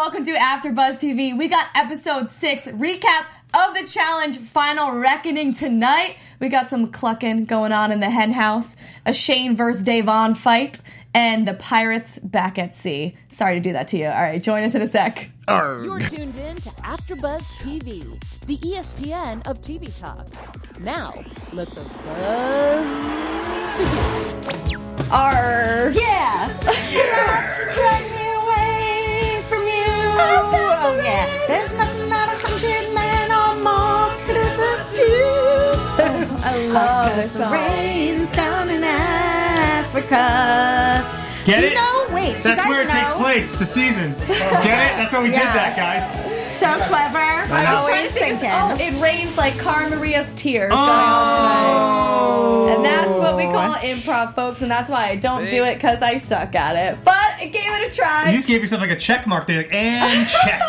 welcome to AfterBuzz TV. We got episode 6 recap of the challenge Final Reckoning tonight. We got some clucking going on in the hen house, a Shane versus Davon fight, and the pirates back at sea. Sorry to do that to you. All right, join us in a sec. You're tuned in to AfterBuzz TV, the ESPN of TV talk. Now, let the buzz begin. Arr. Yeah. Not to drive me away from you. Oh, yeah. There's nothing that 100 men or more could ever do. I love this The song. rains down in Africa. Get do it? you know? Wait, do That's you guys where it know? takes place, the season. Get it? That's why we did that, guys. So clever. I know. I was trying Always to think, thinking. it rains like Cara Maria's tears going on tonight. And that's what we call improv, folks, and that's why I don't do it, because I suck at it. But I gave it a try. You just gave yourself like a check mark there, like, and check.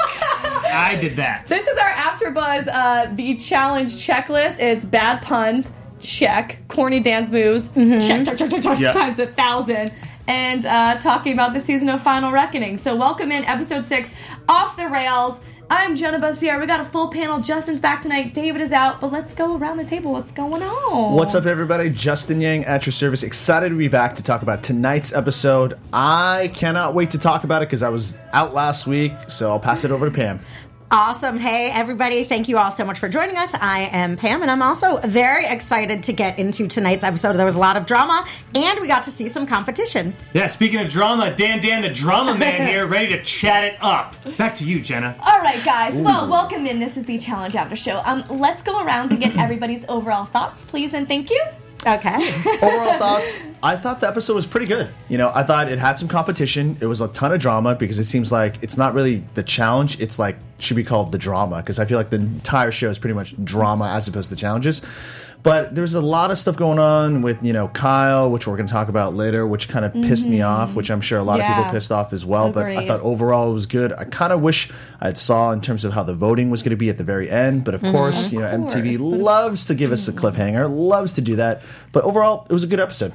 I did that. This is our AfterBuzz, the challenge checklist. It's bad puns, check. Corny dance moves, check, Yeah. times 1,000. And talking about the season of Final Reckoning. So welcome in episode 6, Off the Rails. I'm Jenna Bussier. We got a full panel. Justin's back tonight. David is out. But let's go around the table. What's going on? What's up, everybody? Justin Yang at your service. Excited to be back to talk about tonight's episode. I cannot wait to talk about it because I was out last week, so I'll pass it over to Pam. Awesome. Hey, everybody. Thank you all so much for joining us. I am Pam, and I'm also very excited to get into tonight's episode. There was a lot of drama, and we got to see some competition. Yeah, speaking of drama, Dan, the drama man here, ready to chat it up. Back to you, Jenna. All right, guys. Well, welcome in. This is the Challenge After Show. Let's go around and get everybody's overall thoughts, please, and thank you. Okay. Overall thoughts, I thought the episode was pretty good. You know, I thought it had some competition. It was a ton of drama because it seems like it's not really the challenge. It's like, should be called the drama because I feel like the entire show is pretty much drama as opposed to challenges. But there's a lot of stuff going on with, you know, Kyle, which we're going to talk about later, which kind of pissed me off, which I'm sure a lot of people pissed off as well. But I Agreed. thought overall it was good. I kind of wish I saw in terms of how the voting was going to be at the very end. But of course, you know, MTV loves to give us a cliffhanger, loves to do that. But overall, it was a good episode.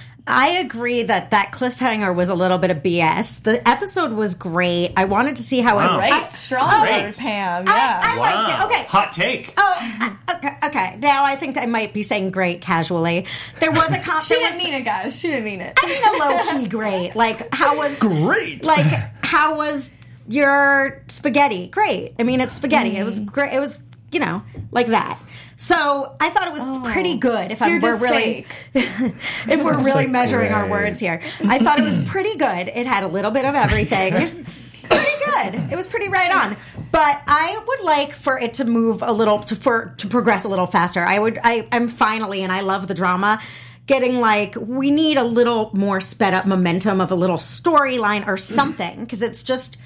I agree that cliffhanger was a little bit of BS. The episode was great. I wanted to see how Wow. it... Right? Strong Great. word, Pam. I Yeah. liked it. Okay. Hot take. Oh, okay. Now I think I might be saying great casually. There was a She didn't mean it, guys. She didn't mean it. I mean a low-key great. Like, how was... Great. Like, how was your spaghetti? Great. I mean, it's spaghetti. It was great. It was, you know, like that. So I thought it was pretty good. If So you're we're just really, fake. if we're really like measuring our great. words here, I thought it was pretty good. It had a little bit of everything. Pretty good. It was pretty right on. But I would like for it to move a little to progress a little faster. I'm finally, and I love the drama, getting like, we need a little more sped up momentum of a little storyline or something, because it's just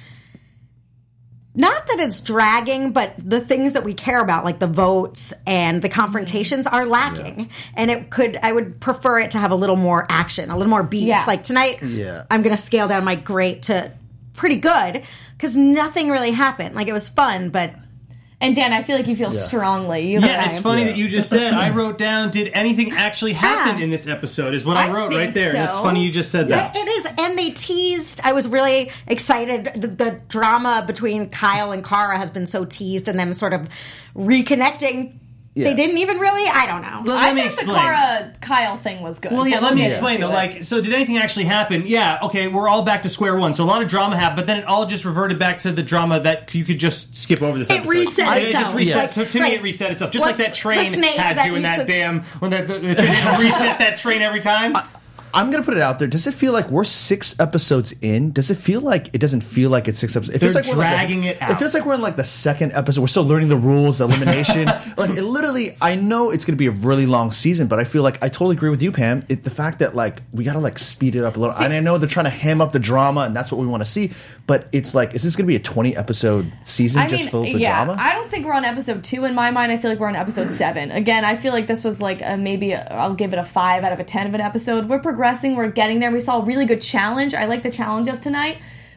not that it's dragging, but the things that we care about, like the votes and the confrontations, are lacking. And I would prefer it to have a little more action, a little more beats. Yeah. Like tonight, Yeah. I'm going to scale down my great to pretty good, because nothing really happened. Like, it was fun, but... And Dan, I feel like you feel strongly. You Yeah, it's funny Yeah. that you just said, I wrote down, did anything actually happen in this episode, is what I I wrote think right there. so. And it's funny you just said that. It is, and they teased. I was really excited. The drama between Kyle and Cara has been so teased, and them sort of reconnecting. Yeah. They didn't even really. I don't know. Let me I thought explain. the Cara-Kyle thing was good. Well, yeah, But let me we'll get explain, into though. it. Like, so did anything actually happen? Yeah, okay, we're all back to square one. So a lot of drama happened, but then it all just reverted back to the drama that you could just skip over this episode. reset It just itself. reset. Yeah. So to me, Right. it reset itself. Just What's like that train the snake had that to in eats that its- damn... When the thing reset that train every time. I'm going to put it out there. Does it feel like we're 6 episodes in? Does it feel like it doesn't feel like it's 6 episodes? It feels They're like we're dragging like it out. It feels like we're in like the 2nd episode. We're still learning the rules, the elimination. Like, it literally, I know it's going to be a really long season, but I feel like I totally agree with you, Pam. The fact that like we got to like speed it up a little. And I know they're trying to ham up the drama, and that's what we want to see. But it's like, is this going to be a 20 episode season just filled with drama? I don't think we're on episode 2 in my mind. I feel like we're on episode 7. Again, I feel like this was like I'll give it a 5 out of a 10 of an episode. We're progressing. We're getting there. We saw a really good challenge. I like the challenge of tonight.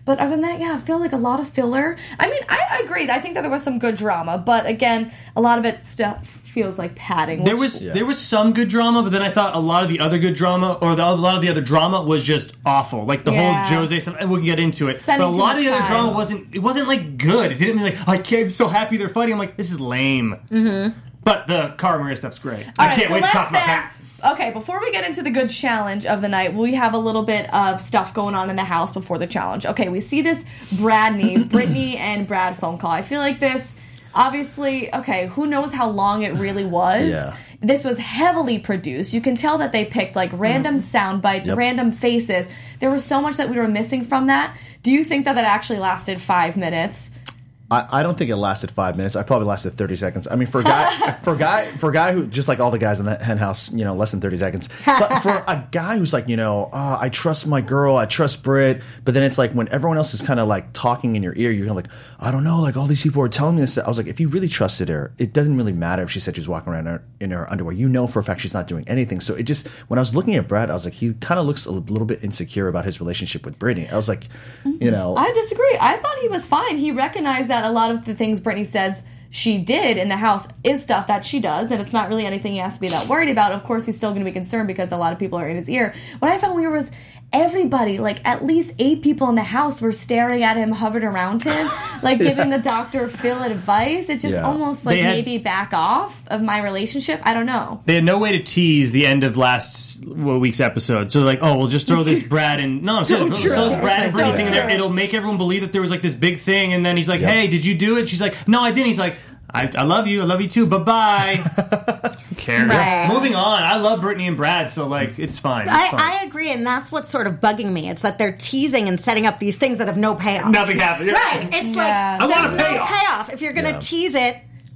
But other than that, yeah, I feel like a lot of filler. I mean, I agree. I think that there was some good drama, but again, a lot of it stuff feels like padding. There was some good drama, but then I thought a lot of the other good drama, or a lot of the other drama was just awful. Like the whole Jose stuff, and we'll get into it. Spending but a lot of too the much other drama time. wasn't like good. It didn't mean like, I'm so happy they're fighting. I'm like, this is lame. Mm-hmm. But the Cara Maria stuff's great. All I right, can't so wait to let's talk about then- that. Okay, before we get into the good challenge of the night, we have a little bit of stuff going on in the house before the challenge. Okay, we see this Brittany and Brad phone call. I feel like this, obviously, okay, who knows how long it really was. Yeah. This was heavily produced. You can tell that they picked like random sound bites, random faces. There was so much that we were missing from that. Do you think that actually lasted 5 minutes? I don't think it lasted 5 minutes. I probably lasted 30 seconds. I mean, for a guy who, just like all the guys in the hen house, less than 30 seconds. But for a guy who's like, I trust my girl, I trust Britt, but then it's like when everyone else is kind of like talking in your ear, you're like, I don't know, like all these people are telling me this. I was like, if you really trusted her, it doesn't really matter if she said she was walking around in her underwear. You know for a fact she's not doing anything. So it just, when I was looking at Brad, I was like, he kind of looks a little bit insecure about his relationship with Brittany. I was like, I disagree. I thought he was fine. He recognized that a lot of the things Brittany says she did in the house is stuff that she does, and it's not really anything he has to be that worried about. Of course, he's still going to be concerned because a lot of people are in his ear. What I found weird was everybody, like at least 8 people in the house were staring at him, hovered around him, like giving the Dr. Phil advice. It's just almost like maybe back off of my relationship. I don't know. They had no way to tease the end of last week's episode. So like, we'll just throw this Brad and... No, I'm saying, throw this Brad and Brittany thing in there. It'll make everyone believe that there was like this big thing, and then he's like, hey, did you do it? She's like, no, I didn't. He's like, I love you. I love you too. Bye-bye. Who cares? Right. Moving on. I love Brittany and Brad, so like, it's fine. I agree, and that's what's sort of bugging me. It's that they're teasing and setting up these things that have no payoff. Nothing happened. Right. It's like, I want there's a no payoff. payoff. If you're going to tease it,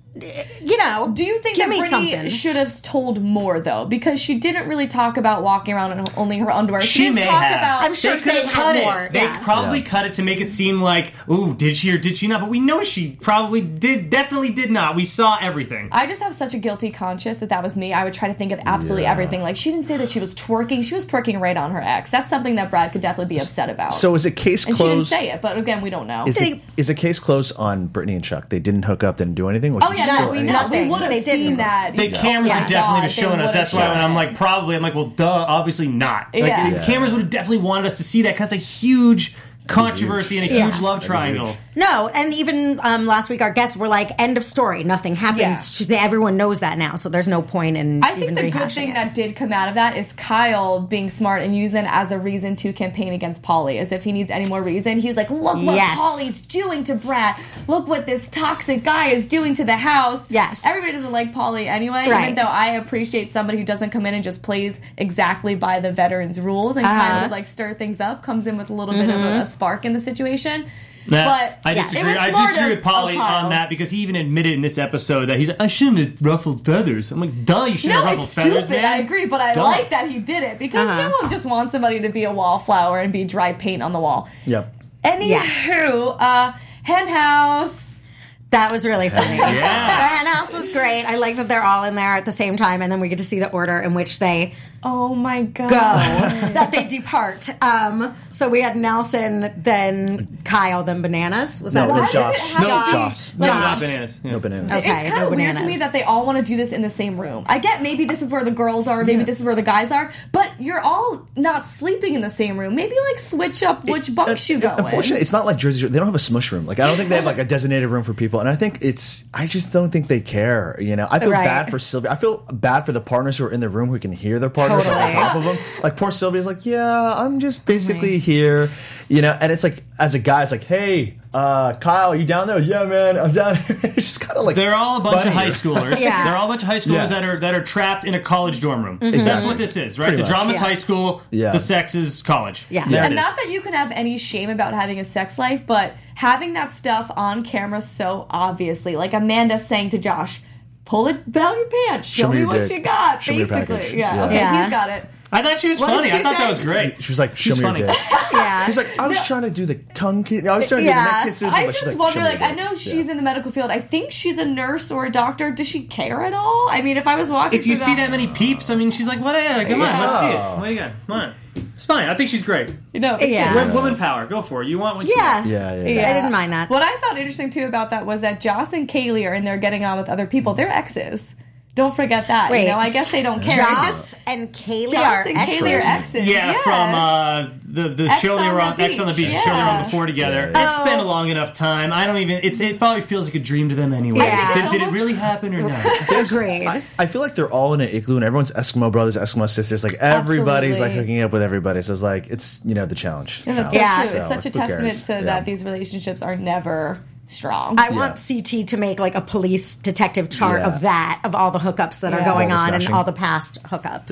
Do you think give that me Brittany something. should have told more, though? Because she didn't really talk about walking around in only her underwear. She didn't may talk have. about... I'm sure could they have cut had it. more. They Yeah. probably cut it to make it seem like, ooh, did she or did she not? But we know she probably definitely did not. We saw everything. I just have such a guilty conscience that was me. I would try to think of absolutely everything. Like, she didn't say that she was twerking. She was twerking right on her ex. That's something that Brad could definitely be upset about. So is it case and closed? she didn't say it, but again, we don't know. Is it case closed on Brittany and Chuck? They didn't hook up, didn't do anything? Was Oh, there yeah, still no, we any- know. Nothing. We would have They seen didn't. that. The cameras would definitely have shown us. That's why when I'm like, probably, I'm like, well, duh, obviously not. Like, Yeah. the cameras would have definitely wanted us to see that because it's a huge controversy and a huge love triangle. No, and even last week our guests were like, end of story, nothing happened. Everyone knows that now, so there's no point in I think even the good rehashing thing it. that did come out of that is Kyle being smart and using that as a reason to campaign against Pauly, as if he needs any more reason. He's like, look what Pauly's doing to Brad. Look what this toxic guy is doing to the house. Yes. Everybody doesn't like Pauly anyway, Right. even though I appreciate somebody who doesn't come in and just plays exactly by the veterans' rules and kind of like stir things up, comes in with a little bit of a spark in the situation. But I it disagree. was I smart disagree of- with Pauly of Kyle. on that because he even admitted in this episode that he's like, I shouldn't have ruffled feathers. I'm like, duh, you shouldn't No, have ruffled it's feathers, stupid. man. I agree, but I Dumb. like that he did it because no one just wants somebody to be a wallflower and be dry paint on the wall. Yep. Anywho, hen house. That was really funny. Yeah. The hen house was great. I like that they're all in there at the same time, and then we get to see the order in which they Oh my god. go, that they depart. So we had Nelson, then Kyle, then Bananas. Was that No, what it was it does Josh. it have No, to be- Josh. No, Josh. not bananas. Yeah. No bananas. Okay, It's kind no of weird to bananas. me that they all want to do this in the same room. I get maybe this is where the girls are, maybe this is where the guys are, but you're all not sleeping in the same room. Maybe like switch up which bunks you go in. Unfortunately, it's not like Jersey Shore. They don't have a smush room. Like I don't think they have like a designated room for people. And I think I just don't think they care. I feel Right. bad for Sylvia. I feel bad for the partners who are in the room who can hear their partners Totally. on top of them. Like poor Sylvia's like, yeah, I'm just basically here. And it's like as a guy, it's like, hey, Kyle, are you down there? Yeah, man, I'm down there. It's just kind of like They're all a bunch of funnier. high schoolers. Yeah. They're all a bunch of high schoolers Yeah. that are trapped in a college dorm room. Mm-hmm. That's what this is, right? Pretty The much. drama's Yes. high school. Yeah. The sex is college. Yeah. There And it is. not that you can have any shame about having a sex life, but having that stuff on camera so obviously, like Amanda saying to Josh, pull it down your pants, show me your what dick. you got, Show me your basically. package. Yeah, Yeah. okay, Yeah. he's got it. I thought she was What did funny. she I thought say? that was great. She was like, show She's me funny. your dick. Yeah. He's like, I was trying to do the tongue kiss. I was trying to do the neck kisses. I but she's just like, wonder, show me like, your I dick. know she's in the medical field. I think she's a nurse or a doctor. Does she care at all? I mean, if I was walking If you through see that many peeps, I mean, she's like, what? Come on, let's see it. Yeah. What do you got? Come on. It's fine. I think she's great. Yeah. Woman power. Go for it. You want what you Yeah. want. Yeah. I didn't mind that. What I found interesting too about that was that Joss and Kaylee are in there getting on with other people. They're exes. Don't forget that. Wait. I guess they don't care. Joss and Kaylee Joss are and Kaylee are exes. exes. Yeah, yes. from the show they were on, X on the Beach, the show they were on before together. Yeah. It's been a long enough time. I don't even. It probably feels like a dream to them anyway. Yeah. Did it really happen or not? Agreed. I feel like they're all in an igloo, and everyone's Eskimo brothers, Eskimo sisters. Like everybody's like hooking up with everybody. So it's like it's the challenge. And it's Yeah. so true. It's such a who testament cares? to that these relationships are never strong. I want CT to make like a police detective chart of all the hookups that are going All the on and smashing. all the past hookups.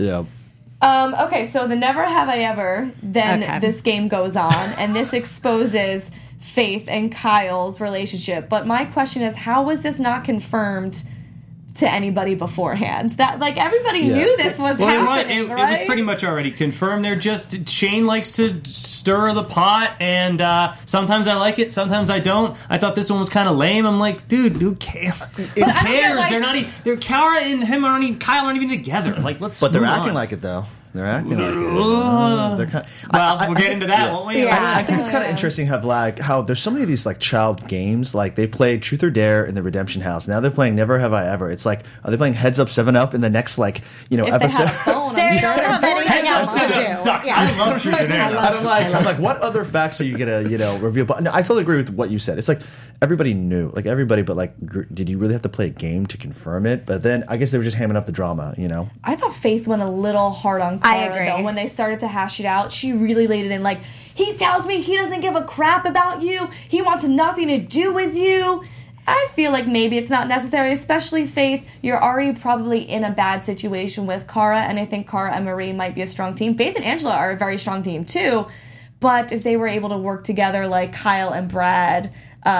Yeah. Okay, so the Never Have I Ever, then this game goes on, and this exposes Faith and Kyle's relationship. But my question is, how was this not confirmed to anybody beforehand? That everybody knew this was happening, right? It was pretty much already confirmed. They're just Shane likes to stir the pot, and sometimes I like it, sometimes I don't. I thought this one was kind of lame. I'm like, dude, who cares? Who cares? They're not. They're Kara and him aren't even. Kyle aren't even together. Like, let's. But they're move acting on. like it though. They're acting like it. They're kind We'll get into that, won't we? Yeah. I think it's kind of interesting how there's so many of these child games. Like they played Truth or Dare in the Redemption House. Now they're playing Never Have I Ever. It's like, are they playing Heads Up 7-Up in the next if episode? they had a phone, They I'm don't sure. have anything Heads else Up to 7 do. sucks. Yeah. I love Truth or Dare. I'm like, what other facts are you gonna reveal? But no, I totally agree with what you said. It's like everybody knew, everybody, but did you really have to play a game to confirm it? But then I guess they were just hamming up the drama, I thought Faith went a little hard on I Kara, agree. though. When they started to hash it out, she really laid it in. Like, he tells me he doesn't give a crap about you. He wants nothing to do with you. I feel like maybe it's not necessary, especially Faith. You're already probably in a bad situation with Kara, and I think Kara and Marie might be a strong team. Faith and Angela are a very strong team, too. But if they were able to work together like Kyle and Brad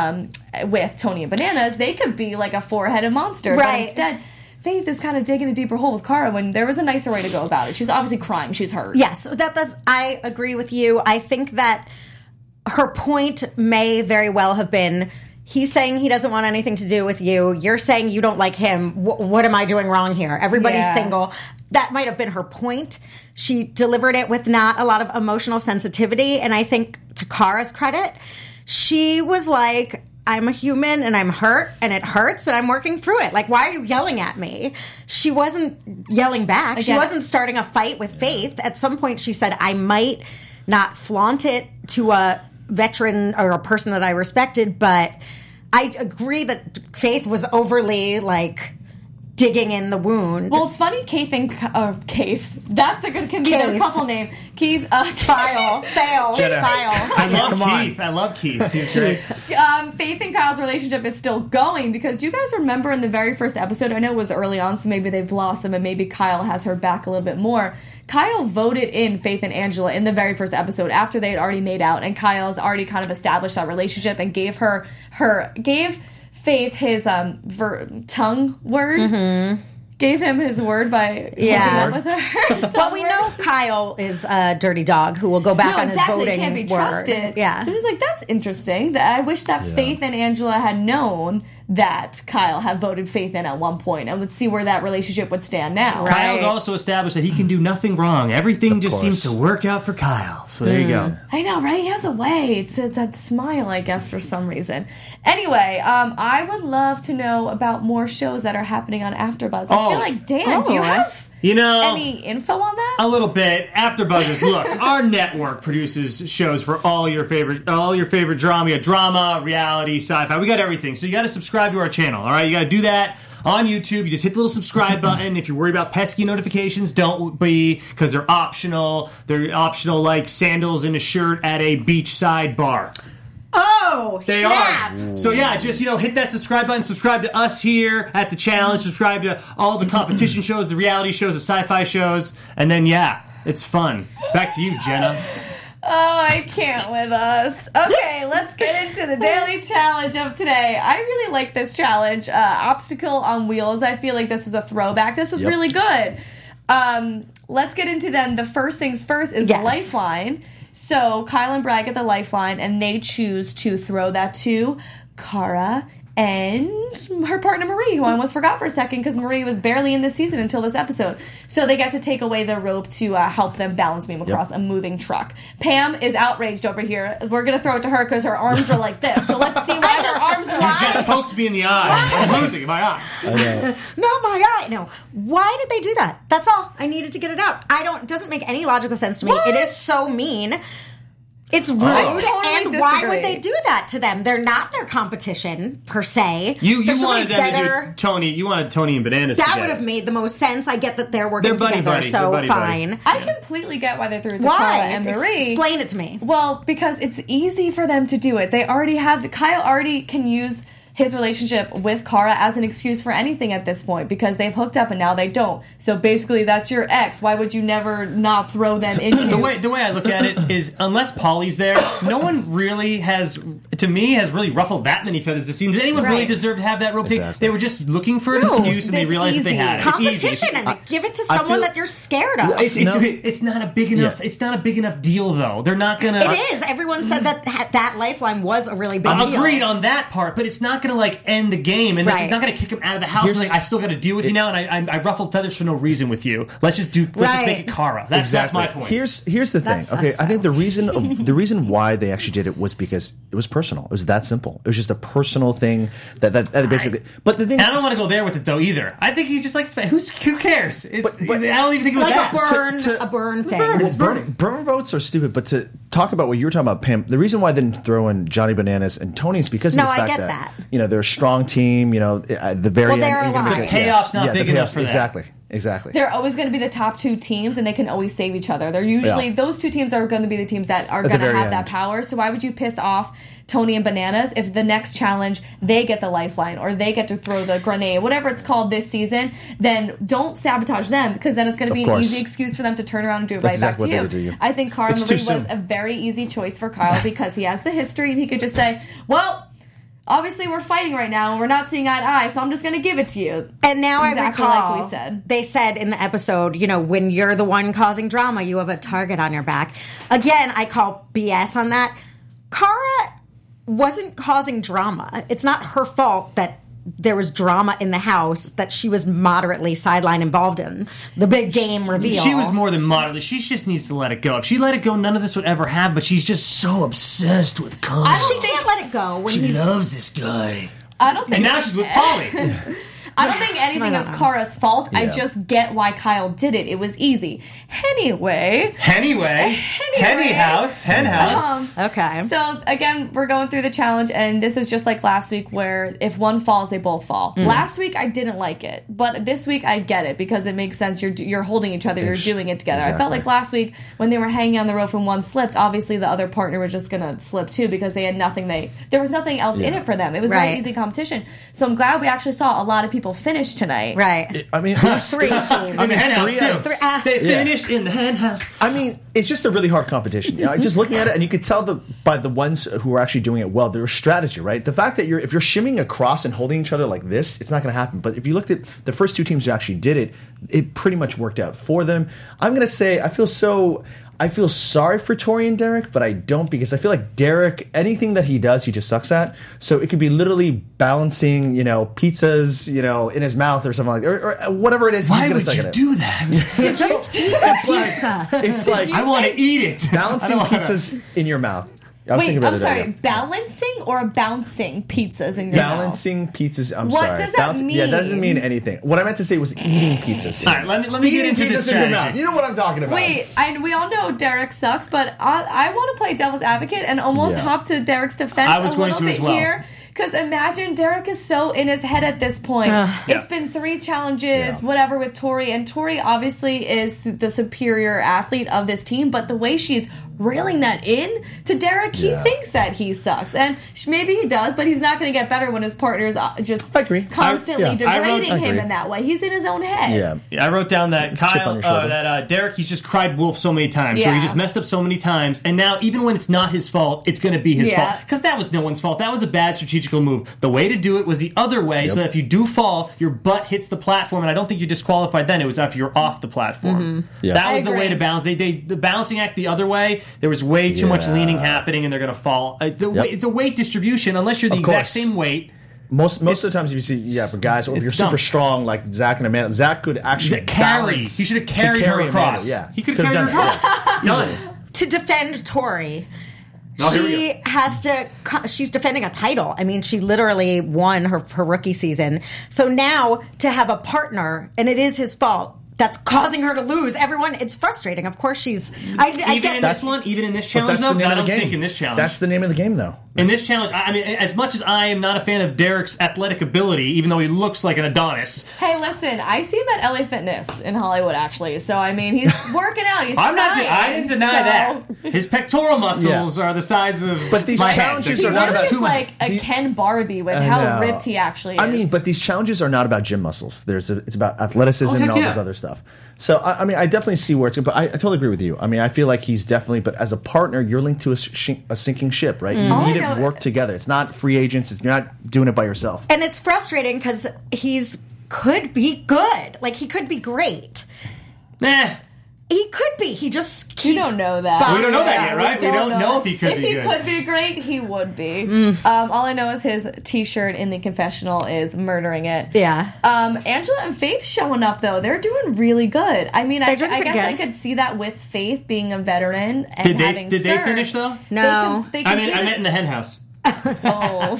with Tony and Bananas, they could be like a four-headed monster. Right. But instead, Faith is kind of digging a deeper hole with Kara when there was a nicer way to go about it. She's obviously crying. She's hurt. Yes, that's. I agree with you. I think that her point may very well have been, he's saying he doesn't want anything to do with you. You're saying you don't like him. What am I doing wrong here? Everybody's single. That might have been her point. She delivered it with not a lot of emotional sensitivity. And I think, to Kara's credit, she was like, I'm a human and I'm hurt and it hurts and I'm working through it. Like, why are you yelling at me? She wasn't yelling back. She wasn't starting a fight with Faith. At some point she said, I might not flaunt it to a veteran or a person that I respected, but I agree that Faith was overly digging in the wound. Well, it's funny, Keith. That's the good, can be their Keith. couple name. Keith. Fail. I love Keith. He's great. Faith and Kyle's relationship is still going because do you guys remember in the very first episode? I know it was early on, so maybe they've blossomed and maybe Kyle has her back a little bit more. Kyle voted in Faith and Angela in the very first episode after they had already made out, and Kyle's already kind of established that relationship and gave Faith his tongue word. Mm-hmm. Gave him his word by hooking up with her. Well, we know Kyle is a dirty dog who will go back on his voting can't be word. trusted. Yeah. So it was like, that's interesting. I wish that Faith and Angela had known that Kyle had voted Faith in at one point and would see where that relationship would stand now. Right. Kyle's also established that he can do nothing wrong. Everything just course. seems to work out for Kyle. So there you go. I know, right? He has a way. It's that smile, I guess, for some reason. Anyway, I would love to know about more shows that are happening on AfterBuzz. I feel like, Dan, do you have any info on that? A little bit. AfterBuzzers. Look, our network produces shows for all your favorite drama. We got drama, reality, sci-fi. We got everything. So you got to subscribe to our channel. All right, you got to do that on YouTube. You just hit the little subscribe button. If you're worried about pesky notifications, don't be, because they're optional. They're optional like sandals and a shirt at a beachside bar. Oh, They snap. are. So yeah, just hit that subscribe button. Subscribe to us here at the challenge. Subscribe to all the competition shows, the reality shows, the sci-fi shows, and then it's fun. Back to you, Jenna. Oh, I can't with us. Okay, let's get into the daily challenge of today. I really like this challenge. Obstacle on Wheels. I feel like this was a throwback. This was really good. Let's get into then. The first things first is the lifeline. So Kyle and Brad get the lifeline, and they choose to throw that to Kara and her partner Marie, who I almost forgot for a second because Marie was barely in this season until this episode. So they get to take away the rope to help them balance beam across a moving truck. Pam is outraged over here. We're going to throw it to her because her arms are like this. So let's see why her arms are like You just poked me in the eye. I'm losing my eye. No, my eye. No. Why did they do that? That's all. I needed to get it out. It doesn't make any logical sense to me. What? It is so mean. It's rude, totally and why disagree. would they do that to them? They're not their competition per se. You There's wanted somebody them to better. do Tony. You wanted Tony and Bananas. That together. would have made the most sense. I get that they're working They're buddy together, buddy. so They're buddy fine. I completely get why they threw it to Why? Carla and Marie. Explain it to me. Well, because it's easy for them to do it. They already have Kyle already can use his relationship with Cara as an excuse for anything at this point because they've hooked up and now they don't. So basically, that's your ex. Why would you never not throw them into The way I look at it is, unless Polly's there, no one really has really ruffled that many feathers this season. Does anyone really Right. deserve to have that rope take? Exactly. They were just looking for an excuse and they it's realized that they easy. had it. It's easy. Competition, and give it to I someone feel- that you're scared of. It's not a big enough. Yeah. It's not a big enough deal, though. They're not gonna. It is. Everyone said that lifeline was a really big deal. Agreed on that part, but it's not going to end the game, and Right. it's not going to kick him out of the house. And, I still got to deal with you now, and I ruffled feathers for no reason with you. Let's just make it Cara. That's my point. Here's the thing. That's Okay, I think the unstyle. reason why they actually did it was because it was personal. It was that simple. It was just a personal thing that basically. But the thing And is, I don't want to go there with it though either. I think he's just like, who cares? But I don't even think it was like that. a burn thing. Well, burn votes are stupid, but to talk about what you were talking about, Pam, the reason why I didn't throw in Johnny Bananas and Tony is because of No, the I fact get that, that. they're a strong team. At the very Well, end, they're you're gonna alive. make The payoff's not big enough for that. Exactly. They're always going to be the top two teams, and they can always save each other. They're usually those two teams are going to be the teams that are the going to very have that end. power. So why would you piss off Tony and Bananas if the next challenge they get the lifeline or they get to throw the grenade, whatever it's called this season? Then don't sabotage them because then it's going to be an course. easy excuse for them to turn around and do it That's right exactly back what to they you. did to you. I think Cara It's too Marie was soon. a very easy choice for Kyle because he has the history and he could just say, well, obviously we're fighting right now and we're not seeing eye to eye, so I'm just going to give it to you. And now Exactly I recall, like we said. they said in the episode, when you're the one causing drama, you have a target on your back. Again, I call BS on that. Cara wasn't causing drama. It's not her fault that there was drama in the house that she was moderately sideline involved in. The big game reveal. She was more than moderately. She just needs to let it go. If she let it go, none of this would ever happen. But she's just so obsessed with Connor. She can't let it go when he's... loves this guy. I don't think And now she's with Polly. I don't think anything is Cara's fault. I Yeah. just get why Kyle did it. It was easy. Anyway. Hen house. Okay. So, again, we're going through the challenge, and this is just like last week where if one falls, they both fall. Last week, I didn't like it. But this week, I get it because it makes sense. You're holding each other. You're doing it together. I felt like last week when they were hanging on the rope and one slipped, obviously the other partner was just going to slip too because they had nothing. There was nothing else in it for them. It was Right. very easy competition. So I'm glad we actually saw a lot of people finish tonight. Right. I mean, Three teams. In the hen house, too. They Yeah. finished in the hen house. I mean, it's just a really hard competition. Just looking at it, and you could tell by the ones who are actually doing it well, there's strategy, right? The fact that if you're shimming across and holding each other like this, it's not going to happen. But if you looked at the first two teams who actually did it, it pretty much worked out for them. I'm going to say I feel sorry for Tori and Derek, but I don't because I feel like Derek, anything that he does, he just sucks at. So it could be literally balancing, pizzas, in his mouth or something like that, or whatever it is. Why he's gonna would suck you at it. do that? Just eat the pizza. It's like I want to eat it. balancing I don't wanna- pizzas in your mouth. I was Wait, thinking about I'm it sorry. earlier. Balancing or bouncing pizzas in your mouth? Balancing pizzas. I'm What sorry. does that Yeah, that doesn't mean? mean anything. What I meant to say was eating pizzas. All right, let me get into this pizzas in your mouth. strategy. You know what I'm talking about. Wait, we all know Derek sucks, but I want to play devil's advocate and almost Yeah. hop to Derek's defense I was a going little to bit as well. here. Because imagine Derek is so in his head at this point. It's been 3 challenges, whatever, with Tori. And Tori obviously is the superior athlete of this team. But the way she's reeling that in to Derek, he thinks that he sucks. And maybe he does, but he's not going to get better when his partner's just I agree. constantly I wrote- degrading I him agree. in that way. He's in his own head. Yeah. Yeah, I wrote down that Chip Kyle, on your shoulder. Derek, he's just cried wolf so many times. Where he Yeah. just messed up so many times, and now even when it's not his fault, it's going to be his Yeah. fault because that was no one's fault. That was a bad strategical move. The way to do it was the other way, so that if you do fall, your butt hits the platform, and I don't think you're disqualified. Then it was if you're off the platform. Yeah. That I was the way agree. to balance. The balancing act the other way. There was way too much Yeah. leaning happening, and they're going to fall. The weight distribution, unless you're the Of exact course. same weight. Most of the times if you see, for guys, or if you're super dumb. strong like Zach and Amanda, Zach could actually balance. He should have carried her across. Amanda, He could have carried her across. Done. To defend Tori, Oh, here we she has to. She's defending a title. I mean, she literally won her rookie season. So now to have a partner, and it is his fault, that's causing her to lose. Everyone, it's frustrating. Of course, she's. I Even get in this. this one, even in this But challenge, that's the though, name I of the don't game. think in this challenge. That's the name of the game, though. In this challenge, I mean, as much as I am not a fan of Derek's athletic ability, even though he looks like an Adonis, Hey, listen, I see him at LA Fitness in Hollywood, actually. So, I mean, he's working out. He's I trying. didn't deny that. His pectoral muscles are the size of But these my head. challenges He are not really about is like a Ken Barbie with how know. ripped he actually is. I mean, but these challenges are not about gym muscles. It's about athleticism and heck all yeah. this other stuff. So, I mean, I definitely see where it's going, but I totally agree with you. I mean, I feel like he's definitely, but as a partner, you're linked to a sinking ship, right? You All need I to know- work together. It's not free agents. You're not doing it by yourself. And it's frustrating because could be good. Like, he could be great. Nah. He could be. He just keeps. You don't know that. We don't know that yet, right? We don't know if he could If be he good. could be great, he would be. All I know is his T-shirt in the confessional is murdering it. Yeah. Angela and Faith showing up though, they're doing really good. I mean, I They're doing guess pretty I good. could see that with Faith being a veteran and having Did they served. finish though? No. They I completed- meant in the hen house. Oh,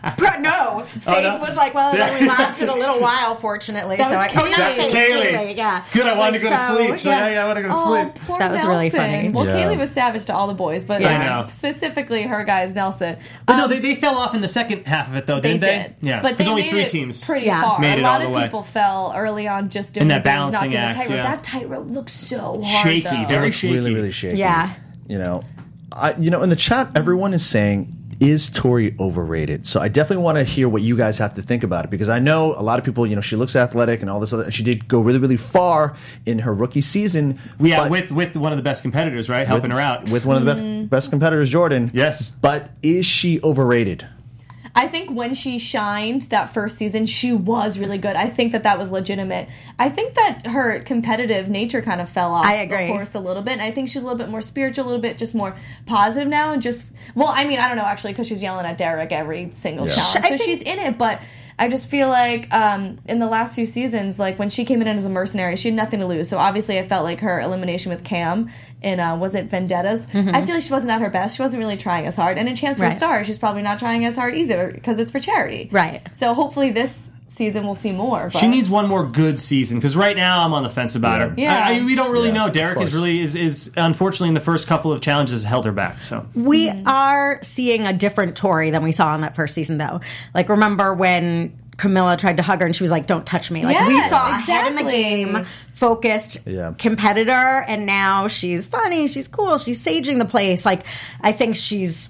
No. Faith was like, well, it only lasted a little while, fortunately. That so was not Kaylee. Faith, Kaylee. yeah. Good, I wanted to go to So, sleep. So yeah, I want to go to oh, sleep. poor That was Nelson. really funny. Well, Yeah. Kaylee was savage to all the boys, but I know. specifically her guys, Nelson. But no, they fell off in the second half of it though, They didn't they? did. Yeah, but there's they only made 3 it teams. pretty Yeah. far. Made it a lot all of the way. people fell early on just doing In that things, not balancing doing the act, tightrope. yeah. That tightrope looks so hard, Shaky, though. very It's shaky. really, really shaky. Yeah. You know, in the chat, everyone is saying, is Tori overrated? So I definitely want to hear what you guys have to think about it, because I know a lot of people, she looks athletic and all this other, and she did go really, really far in her rookie season. Yeah, but with one of the best competitors, right? Helping her out. with one of the best competitors, Jordan. Yes. But is she overrated? I think when she shined that first season, she was really good. I think that was legitimate. I think that her competitive nature kind of fell off I agree. the course a little bit. And I think she's a little bit more spiritual, a little bit just more positive now. And just, well, I mean, I don't know, actually, because she's yelling at Derek every single challenge. I So think- she's in it, but I just feel like in the last few seasons, like when she came in as a mercenary, she had nothing to lose. So obviously I felt like her elimination with Cam in, was it Vendettas? I feel like she wasn't at her best. She wasn't really trying as hard. And in Chance for a Right. Star, she's probably not trying as hard either because it's for charity. Right. So hopefully this season we'll see more. But She needs one more good season, because right now I'm on the fence about her. Yeah. We don't really Yeah, know. of Derek course. is unfortunately in the first couple of challenges held her back. So We are seeing a different Tori than we saw in that first season, though. Like, remember when Camilla tried to hug her and she was like, don't touch me. Like, we Yes, saw a head in the exactly. game, focused competitor, and now she's funny, she's cool, she's saging the place. Like, I think she's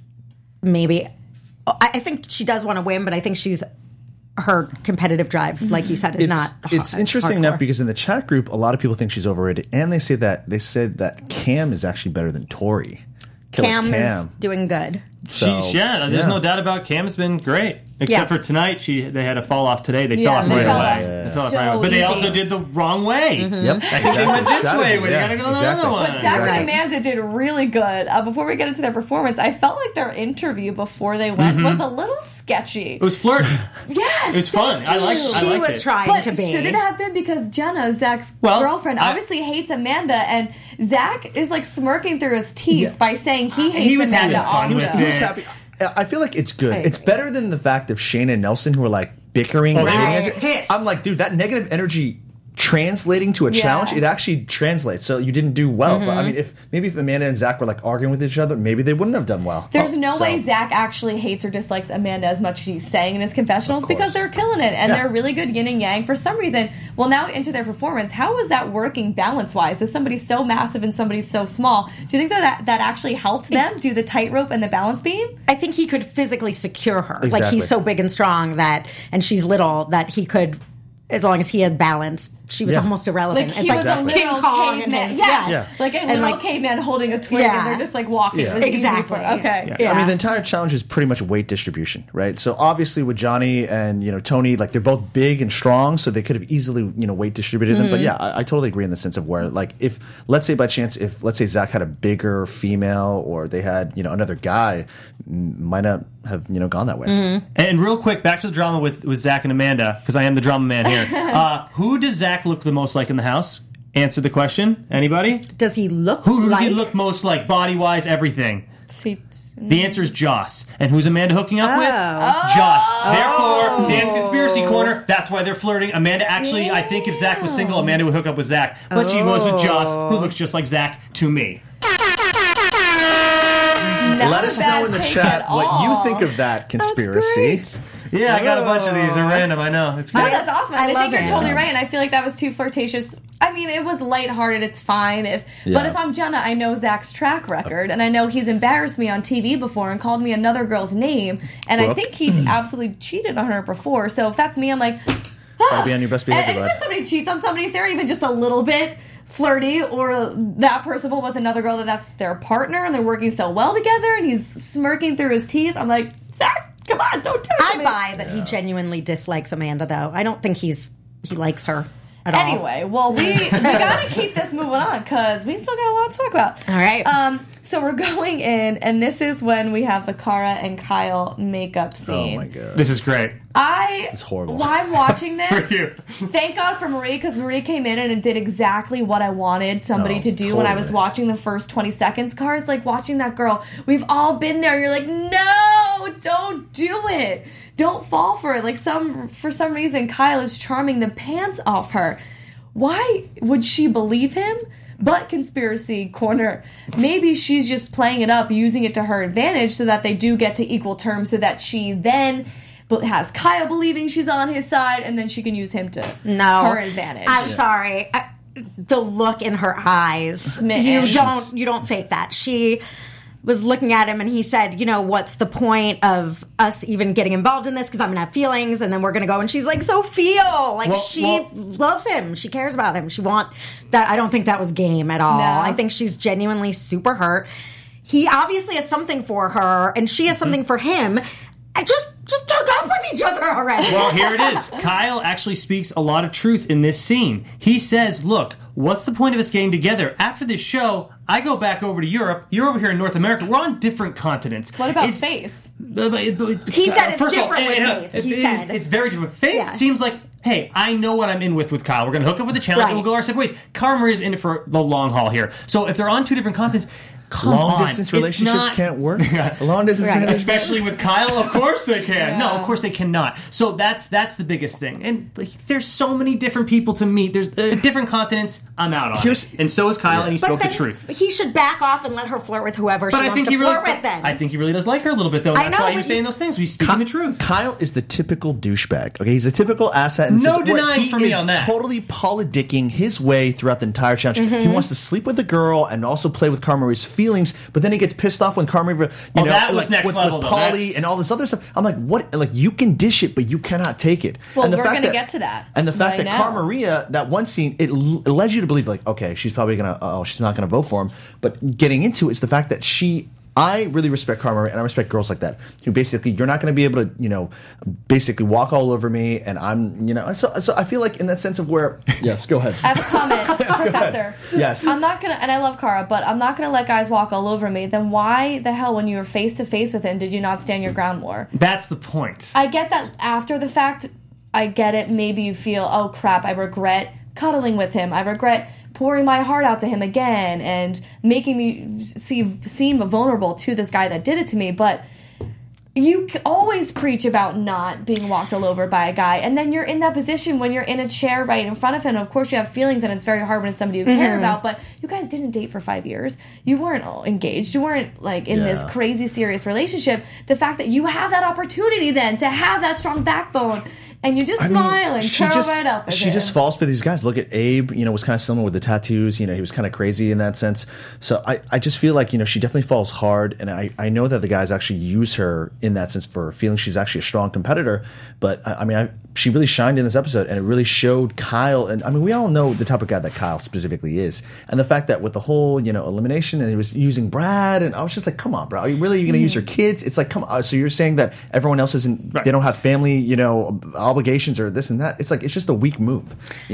maybe, I think she does want to win, but I think her competitive drive, like you said, is not. It's interesting hardcore. enough because in the chat group, a lot of people think she's overrated, and they said that Cam is actually better than Tori. Killer Cam is doing good. So, there's no doubt about Cam has been great. Except for tonight, they had a fall off today. They fell off they right fell away. off They fell off so right away. But they easy. also did the wrong way. Yep. I think they went this way where they got to go the other one. But Zach Right. and Amanda did really good. Before we get into their performance, I felt like their interview before they went was a little sketchy. It was flirty. Yes, It was fun. I liked She it. was trying But to be. should it have been because Jenna, Zach's Well, girlfriend, obviously hates Amanda, and Zach is like smirking through his teeth by saying he hates He was having Amanda fun with also. it. He was happy. I feel like it's good. I It's agree. better than the fact of Shayna and Nelson who are like bickering. Oh, and they were hating each other. pissed. I'm like, dude, that negative energy translating to a Yeah. challenge, it actually translates. So you didn't do well. But I mean, if Amanda and Zach were like arguing with each other, maybe they wouldn't have done well. There's no So- way Zach actually hates or dislikes Amanda as much as he's saying in his confessionals Of course. because they're killing it and Yeah. they're really good yin and yang. For some reason, well, now into their performance, how is that working balance wise? Is somebody so massive and somebody so small? Do you think that actually helped them do the tightrope and the balance beam? I think he could physically secure her. Like, Exactly. he's so big and strong and she's little, that he could, as long as he had balance, she was almost irrelevant. Like he was a King little Kong and caveman. his, Yes. Like a little like, caveman holding a twig Yeah. and they're just like walking. Yeah. It was easy Exactly. okay. Yeah. I mean, the entire challenge is pretty much weight distribution, right? So obviously with Johnny and, Tony, like they're both big and strong, so they could have easily, weight distributed them. But yeah, I totally agree in the sense of where, like, if, let's say by chance, if, let's say Zach had a bigger female or they had, another guy, might not have, gone that way. And real quick, back to the drama with Zach and Amanda, because I am the drama man here. Who does Zach look the most like in the house? Answer the question. Anybody? does he look Who does like... he look most like, body-wise, everything? The answer is Joss. And who's Amanda hooking up with? Joss. Therefore, Dan's Conspiracy Corner, that's why they're flirting. Amanda actually, I think if Zach was single, Amanda would hook up with Zach. But she goes with Joss, who looks just like Zach to me. Let us know in the chat what you think of that conspiracy. Yeah, I got a bunch of these. They're random, I know. It's No, great. that's awesome. I love think you're it. totally right, and I feel like that was too flirtatious. I mean, it was lighthearted. It's fine. But if I'm Jenna, I know Zach's track record, and I know he's embarrassed me on TV before and called me another girl's name, and I think he absolutely cheated on her before. So if that's me, I'm like, Gotta be on your best behavior, And bud. if somebody cheats on somebody, if they're even just a little bit flirty or that personable with another girl that's their partner and they're working so well together and he's smirking through his teeth, I'm like, Zach, come on, don't do it to I me. buy that he genuinely dislikes Amanda, though. I don't think he likes her at all. Anyway, well, we got to keep this moving on because we still got a lot to talk about. All right. So we're going in, and this is when we have the Cara and Kyle makeup Oh scene. my god. This is great. It's horrible. While I'm watching this, For you. thank God for Marie, because Marie came in and it did exactly what I wanted somebody to do when I was totally. watching the first 20 seconds. Cara's like watching that girl. We've all been there. You're like, no, don't do it. Don't fall for it. Like for some reason, Kyle is charming the pants off her. Why would she believe him? But Conspiracy Corner, maybe she's just playing it up, using it to her advantage so that they do get to equal terms so that she then has Kyle believing she's on his side and then she can use him to her advantage. I'm sorry. The look in her eyes. Smitten. You don't fake that. She was looking at him and he said, what's the point of us even getting involved in this? Because I'm going to have feelings and then we're going to go. And she's like, so feel. Like, she loves him. She cares about him. She want that. I don't think that was game at all. No. I think she's genuinely super hurt. He obviously has something for her and she has something for him. And just hook up with each other already. Well, here it is. Kyle actually speaks a lot of truth in this scene. He says, look, what's the point of us getting together? After this show, I go back over to Europe. You're over here in North America. We're on different continents. What about Faith? He said it's first of all, different with Faith. He said. It's very different. Faith Yeah. seems like, hey, I know what I'm in with Kyle. We're going to hook up with the challenge and Right. we'll go our separate ways. Cara Maria's in it for the long haul here. So if they're on two different continents, come on. Long distance It's relationships not- can't work. Long distance relationships. Especially with Kyle, of course they can. Yeah. No, of course they cannot. So that's the biggest thing. And like, there's so many different people to meet. There's different continents. I'm out on it. And so is Kyle, and he spoke the then truth. he should back off and let her flirt with whoever But she I wants think to he really, flirt with then. I think he really does like her a little bit, though. And I that's know, why but he's saying those things. He's speaking the truth. Kyle is the typical douchebag. Okay, he's a typical asset. In the No sense of where denying he for me is on that. Totally politicking his way throughout the entire challenge. Mm-hmm. He wants to sleep with the girl and also play with Cara Marie's feelings, but then he gets pissed off when Cara Marie, that was next level, with though. Pauly That's- and all this other stuff. I'm like, what? Like, you can dish it, but you cannot take it. Well, and the we're fact gonna that- get to that And the fact right that now. Cara Maria, that one scene, it led you to believe, like, okay, she's probably gonna, she's not gonna vote for him. But getting into it is the fact that I really respect Cara Maria, and I respect girls like that. Who basically, you're not going to be able to, basically walk all over me, and I'm, So I feel like in that sense of where, yes, go ahead. I have a comment, Professor. Yes. I'm not gonna, and I love Cara, but I'm not gonna let guys walk all over me. Then why the hell, when you were face to face with him, did you not stand your ground more? That's the point. I get that after the fact. I get it. Maybe you feel, oh crap, I regret cuddling with him. I regret pouring my heart out to him again and making me seem vulnerable to this guy that did it to me. But you always preach about not being walked all over by a guy, and then you're in that position when you're in a chair right in front of him. Of course, you have feelings, and it's very hard when it's somebody you care about. But you guys didn't date for 5 years. You weren't engaged. You weren't like in this crazy serious relationship. The fact that you have that opportunity then to have that strong backbone and you just smile and curl right up with She him. just falls for these guys. Look at Abe, was kind of similar with the tattoos. He was kind of crazy in that sense. So I just feel like, she definitely falls hard. And I know that the guys actually use her in that sense for feeling she's actually a strong competitor. But she really shined in this episode, and it really showed Kyle. And we all know the type of guy that Kyle specifically is. And the fact that with the whole, elimination, and he was using Brad, and I was just like, come on, bro. Are you really going to use your kids? It's like, come on. So you're saying that everyone else isn't, they don't have family, obligations or this and that. It's like, it's just a weak move,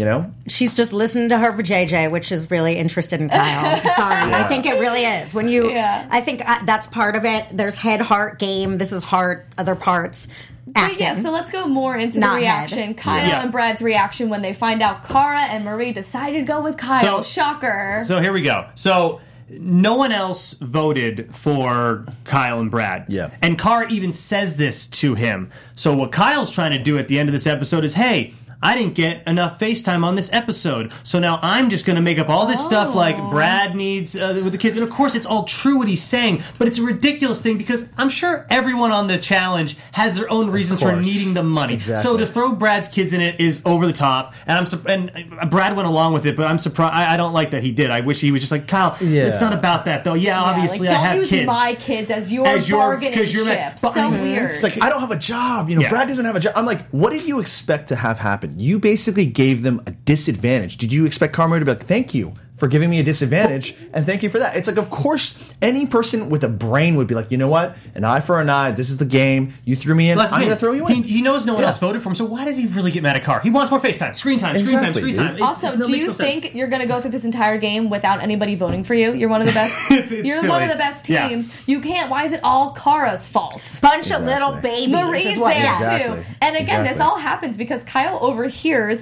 She's just listening to her for JJ, which is really interested in Kyle. I'm sorry. I think it really is. When you, I think that's part of it. There's head, heart, game. This is heart, other parts. Acting. Yeah, so let's go more into Not the reaction. head. Kyle and Brad's reaction when they find out Cara and Marie decided to go with Kyle. Shocker. So here we go. So no one else voted for Kyle and Brad. Yeah. And Cara even says this to him. So what Kyle's trying to do at the end of this episode is, hey, I didn't get enough FaceTime on this episode, so now I'm just going to make up all this stuff like Brad needs with the kids. And of course, it's all true what he's saying, but it's a ridiculous thing because I'm sure everyone on the challenge has their own reasons for needing the money. Exactly. So to throw Brad's kids in it is over the top, and Brad went along with it, but I'm surprised. I don't like that he did. I wish he was just like, Kyle, it's not about that though. Yeah, obviously I have kids. Don't use my kids as your bargaining chip. So weird. It's like, I don't have a job. Brad doesn't have a job. I'm like, what did you expect to have happen? You basically gave them a disadvantage. Did you expect Cara to be like, thank you for giving me a disadvantage, and thank you for that? It's like, of course, any person with a brain would be like, you know what? An eye for an eye. This is the game. You threw me in. I'm going to throw you in. He knows no one else voted for him, so why does he really get mad at Cara? He wants more FaceTime, screen time. Also, do you think you're going to go through this entire game without anybody voting for you? You're one of the best. You're silly. one of the best teams. Yeah. You can't. Why is it all Cara's fault? Bunch of little babies. Marie's is what, there too. And again, this all happens because Kyle overhears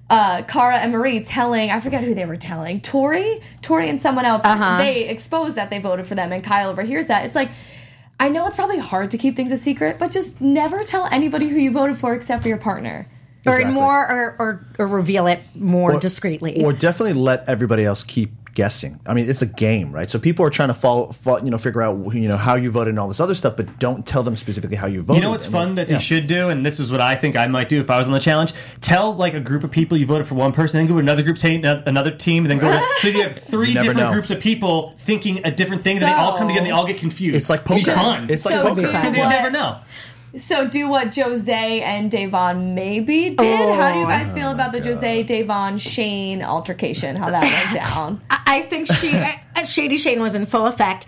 Cara and Marie telling, I forget who they were telling, Tori and someone else. They exposed that they voted for them, and Kyle overhears that. It's like, I know it's probably hard to keep things a secret, but just never tell anybody who you voted for except for your partner. Exactly. Or reveal it more discreetly. Or definitely let everybody else keep guessing. I mean, it's a game, right? So people are trying to figure out, how you voted and all this other stuff, but don't tell them specifically how you voted. You know what's fun that you should do, and this is what I think I might do if I was on the challenge? Tell like a group of people you voted for one person, then go to another group, say another team, and then go to... So you have three different groups of people thinking a different thing, and they all come together and they all get confused. It's like poker. It's like poker. Because you never know. So do what Jose and Davon maybe did. How do you guys feel about the Jose, Davon, Shane altercation? How that went down? I think Shady Shane was in full effect.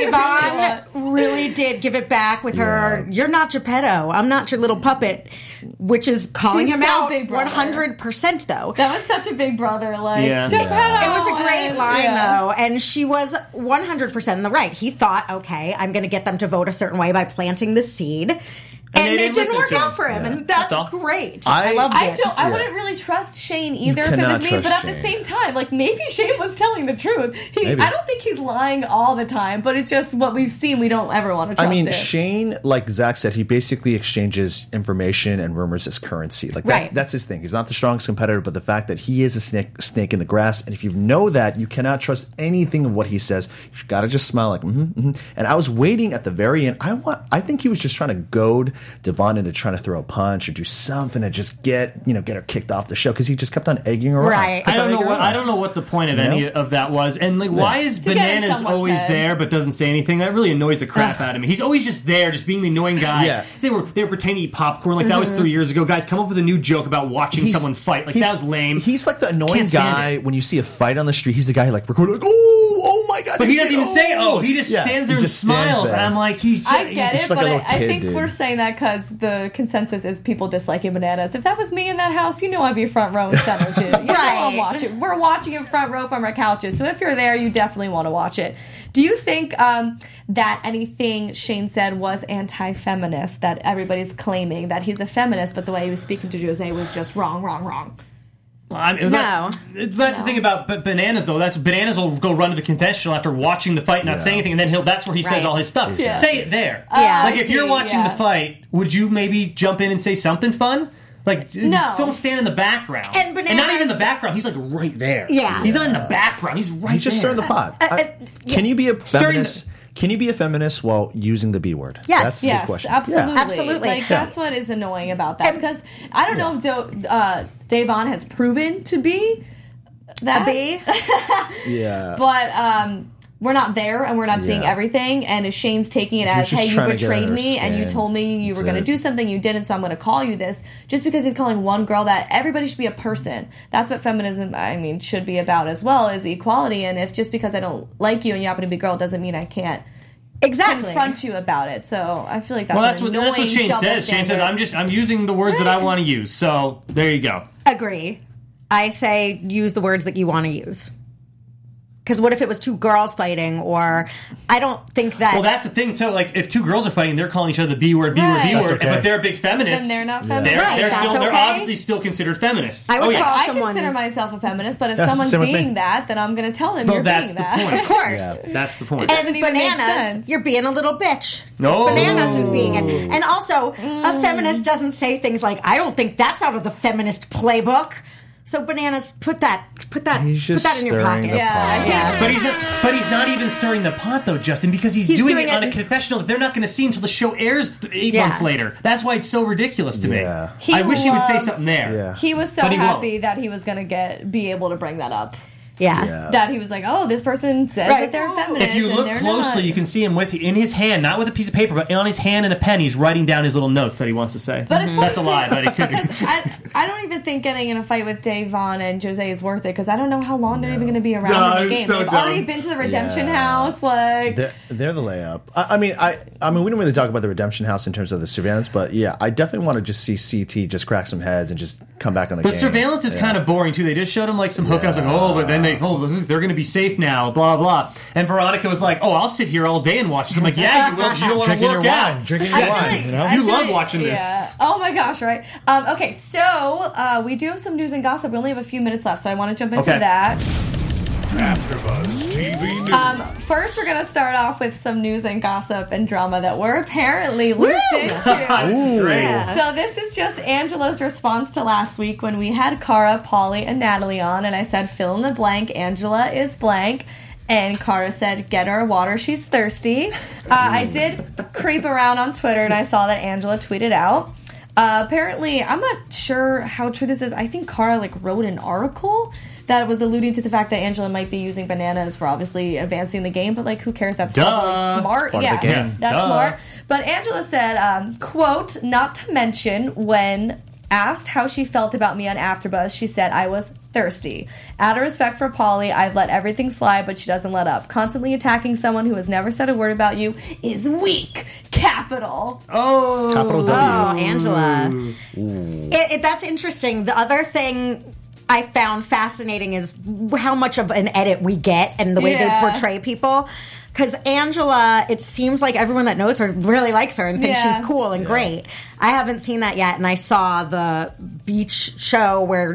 Davon really did give it back with her, you're not Geppetto, I'm not your little puppet, which is calling him out 100% though. That was such a big brother, Geppetto. It was a great line though, and she was 100% in the right. He thought, okay, I'm going to get them to vote a certain way by planting the seed. And it didn't work out for him, and that's great. I loved it. I wouldn't really trust Shane either if it was me, but at the same time, maybe Shane was telling the truth. I don't think he's lying all the time, but it's just what we've seen. We don't ever want to trust it. Shane, like Zach said, he basically exchanges information and rumors as currency. That's his thing. He's not the strongest competitor, but the fact that he is a snake in the grass, and if you know that, you cannot trust anything of what he says. You've got to just smile like, And I was waiting at the very end. I think he was just trying to goad Devon into trying to throw a punch or do something to just get her kicked off the show because he just kept on egging her on. Right. I don't know what the point of any of that was, and why is Bananas always there but doesn't say anything? That really annoys the crap out of me. He's always just there, just being the annoying guy. Yeah. They were pretending to eat popcorn that was 3 years ago. Guys, come up with a new joke about watching someone fight. That was lame. He's like the annoying guy when you see a fight on the street. He's the guy who recorded oh my god. But he doesn't even say he just stands there and smiles, and I'm like, I get it, but I think we're saying that because the consensus is people disliking Bananas. If that was me in that house, I'd be front row and center too. I'm watching. We're watching it front row from our couches. So if you're there, you definitely want to watch it. Do you think that anything Shane said was anti-feminist? That everybody's claiming that he's a feminist, but the way he was speaking to Jose was just wrong. No. That's the thing about Bananas, though. Bananas will go run to the confessional after watching the fight and not saying anything, and then that's where he says all his stuff. Yeah. Say it there. If you're watching the fight, would you maybe jump in and say something fun? Don't stand in the background. And not even in the background. He's right there. Yeah. He's not in the background. He's right there. He's just stirring the pot. Can you be a feminist? Can you be a feminist while using the B word? Yes. That's the big Yes, question. absolutely. Yeah. Absolutely. Like, that's what is annoying about that. Because I don't know if Davon has proven to be that. B. Yeah. But we're not there, and we're not seeing Yeah. everything. And Shane's taking it as, just hey, you trying to get betrayed under me, her and you skin. told me you were That's going to it. do something, you didn't, so I'm going to call you this. Just because he's calling one girl that, everybody should be a person. That's what feminism, should be about as well, is equality. And if just because I don't like you and you happen to be a girl doesn't mean I can't Exactly. confront you about it. So I feel like that's Well, that's an what annoying Shane double says. Shane says, standard. I'm using the words that I want to use. So there you go. Agree. I say use the words that you want to use. Because what if it was two girls fighting, or I don't think that. Well, that's the thing too. Like, if two girls are fighting, they're calling each other the B word, B word, Right. B That's word, okay. but they're big feminists. Then they're not They're, feminists. Right, that's they're okay. obviously still considered feminists. I would oh yeah. call I someone. consider myself a feminist, but if Yeah, someone's same with me. being that, then I'm going to tell them Well, you're that's being the that. point. Of course. Yeah. That's the point. doesn't And even make bananas, sense. you're being a little bitch. No. It's bananas who's being it. And also, a feminist doesn't say things like, I don't think that's out of the feminist playbook. So bananas, put that He's put just that in your stirring pocket. the Yeah, pot. yeah. But he's not even stirring the pot though, Justin, because he's doing doing it on it- a confessional that they're not going to see until the show airs 8 Yeah. months later. That's why it's so ridiculous to Yeah. me. I wish he would say loved- something there. Yeah. He was so But he won't. happy that he was going to be able to bring that up. Yeah. Yeah. That he was like, oh, this person says Right. that they're feminist. If you and look they're closely, not. you can see him in his hand, not with a piece of paper, but on his hand and a pen. He's writing down his little notes that he wants to say. But it's That's a funny, lie, too, but it could be. because I don't even think getting in a fight with Davon and Jose is worth it, because I don't know how long they're even going to be around No, in the it's game. so They've dumb. already been to the Redemption Yeah. House. Like, They're the layup. I mean, we don't really talk about the Redemption House in terms of the surveillance, but yeah, I definitely want to just see CT just crack some heads and just come back on the The game. surveillance is kind of boring too. They just showed him like some hookups, like but then they're going to be safe now, blah blah. And Veronica was like, I'll sit here all day and watch this. I'm like, yeah, you will. 'Cause you don't want to Drinking your work out. wine. Drinking your I feel wine. like- You know? I You feel love like- watching this. Yeah. Oh my gosh, right? Okay, so we do have some news and gossip. We only have a few minutes left, so I want to jump into Okay. that. AfterBuzz TV News. First, we're going to start off with some news and gossip and drama that we're apparently looped into. This is great. So this is just Angela's response to last week when we had Cara, Polly, and Natalie on, and I said, fill in the blank, Angela is blank. And Cara said, get her water, she's thirsty. I did creep around on Twitter, and I saw that Angela tweeted out. Apparently, I'm not sure how true this is. I think Cara wrote an article that was alluding to the fact that Angela might be using bananas for obviously advancing the game, but who cares? That's Duh. probably smart. Part of Yeah, the game. that's Duh. smart. But Angela said, quote, not to mention when asked how she felt about me on AfterBuzz, she said, I was thirsty. Out of respect for Polly, I've let everything slide, but she doesn't let up. Constantly attacking someone who has never said a word about you is weak. Capital. Capital W. Oh, Angela. That's interesting. The other thing I found fascinating is how much of an edit we get and the way Yeah. they portray people. Because Angela, it seems like everyone that knows her really likes her and thinks Yeah. she's cool and great. I haven't seen that yet, and I saw the beach show where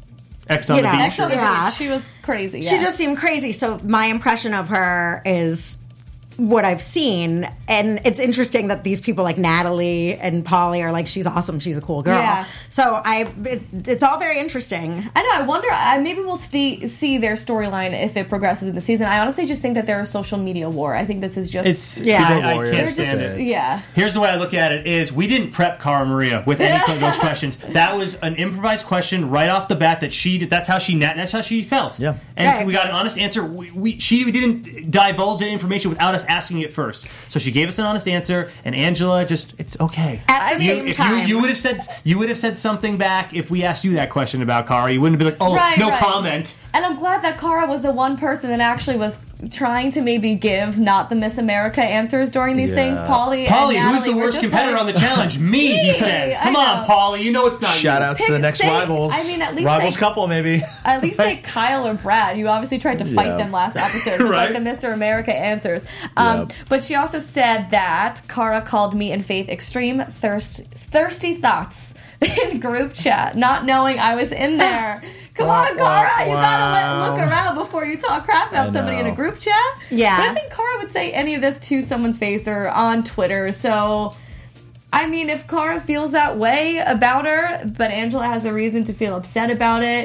X on You the know, beach. Actually, Yeah. she was crazy. she yeah. just seemed crazy. So my impression of her is what I've seen, and it's interesting that these people like Natalie and Polly are like, she's awesome, she's a cool girl. Yeah. So it's all very interesting. I know. I wonder. Maybe we'll see their storyline if it progresses in the season. I honestly just think that they're a social media war. I think this is just. It's Yeah. I Keyboard warriors. can't they're stand just. it. Yeah. Here's the way I look at it: is we didn't prep Cara Maria with any of those questions. That was an improvised question right off the bat that she did. That's how she felt. Yeah. And Right. we got an honest answer. She didn't divulge that information without us asking it first. So she gave us an honest answer, and Angela it's okay. At the same time. you would have said something back if we asked you that question about Cara. You wouldn't be like, Right, no right. comment. And I'm glad that Cara was the one person that actually was trying to maybe give not the Miss America answers during these Yeah. things. Polly, Polly, and who's Natalie the were worst just competitor like, on the challenge? Me, he says. I Come on, know. Polly. You know it's not Shout you. out to the next say- rivals. I mean, at least rivals say- couple, maybe. At least say Kyle or Brad. You obviously tried to fight Yeah. them last episode with Right. the Mr. America answers. Yep. But she also said that Cara called me and Faith extreme thirsty thoughts in group chat, not knowing I was in there. Come on, Cara, you gotta look around before you talk crap about I somebody in a know. group chat. Yeah. But I think Cara would say any of this to someone's face or on Twitter, so... I mean, if Cara feels that way about her, but Angela has a reason to feel upset about it,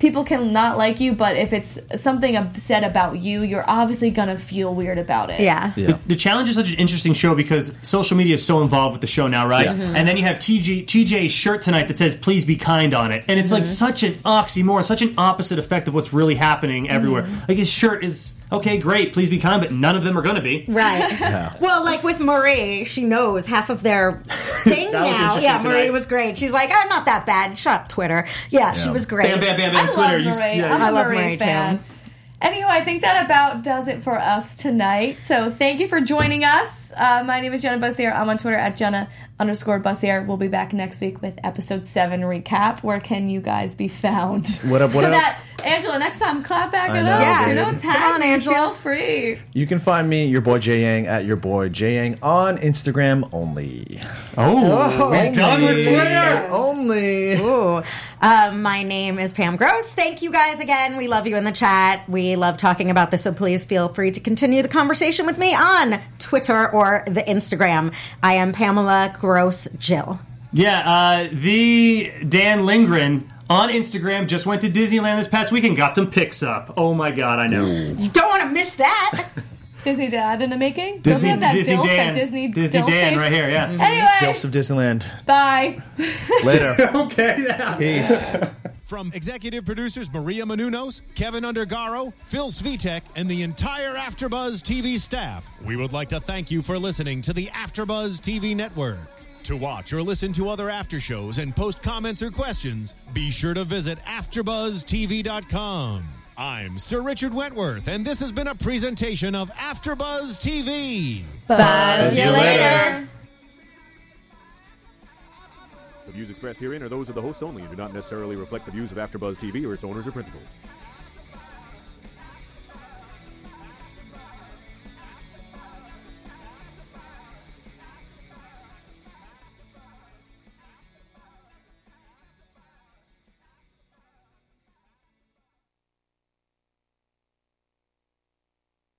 people can not like you, but if it's something said about you, you're obviously gonna feel weird about it. Yeah. The Challenge is such an interesting show because social media is so involved with the show now, right? Yeah. And then you have TJ's shirt tonight that says "Please be kind" on it, and it's like such an oxymoron, such an opposite effect of what's really happening everywhere. Like his shirt is okay, great, please be kind, but none of them are going to be. Right. Well, like with Marie, she knows half of their thing That was now. interesting Yeah, tonight. Marie was great. She's like, I'm not that bad. Shut up, Twitter. Yeah, she was great. Bam, bam, bam, bam. I Twitter. love Marie. I'm I a love Marie Marie, fan. too. Anyway, I think that about does it for us tonight. So thank you for joining us. My name is Jenna Bussier. I'm on Twitter at Jenna_Bussier. We'll be back next week with episode 7 recap. Where can you guys be found? What up, what so up? that, Angela, next time, clap back I it know, up. Yeah, You dude. know, tag Come on, me. Angela. Feel free. You can find me, your boy Jay Yang, at your boy Jay Yang on Instagram only. Oh, he's done with Twitter. Only. Ooh. My name is Pam Gross. Thank you guys again. We love you in the chat. We love talking about this, so please feel free to continue the conversation with me on Twitter or the Instagram. I am Pamela Gross Jill. Yeah, the Dan Lindgren on Instagram just went to Disneyland this past weekend, got some pics up. Oh my god, I know. You don't want to miss that. Disney Dad in the making? Disney, Don't we have that Disney dilf Dan, at Disney Disney dilf Dan page? right here, yeah. Anyway, Ghosts of Disneyland. bye. Later. Okay, yeah. Peace. From executive producers Maria Menounos, Kevin Undergaro, Phil Svitek, and the entire AfterBuzz TV staff, we would like to thank you for listening to the AfterBuzz TV network. To watch or listen to other after shows and post comments or questions, be sure to visit AfterBuzzTV.com. I'm Sir Richard Wentworth, and this has been a presentation of AfterBuzz TV. Buzz you later. The views expressed herein are those of the hosts only and do not necessarily reflect the views of AfterBuzz TV or its owners or principals.